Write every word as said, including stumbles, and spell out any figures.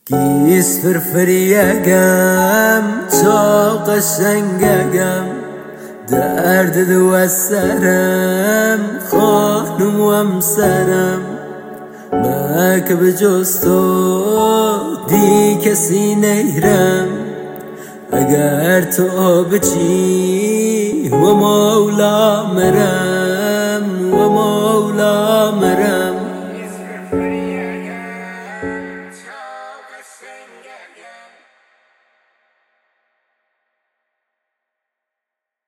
گیس فرفریگم تا قشنگگم درد دو از سرم خانم و همسرم من که به جز تو دی کسی نیرم اگر تو بچی و مولا مرم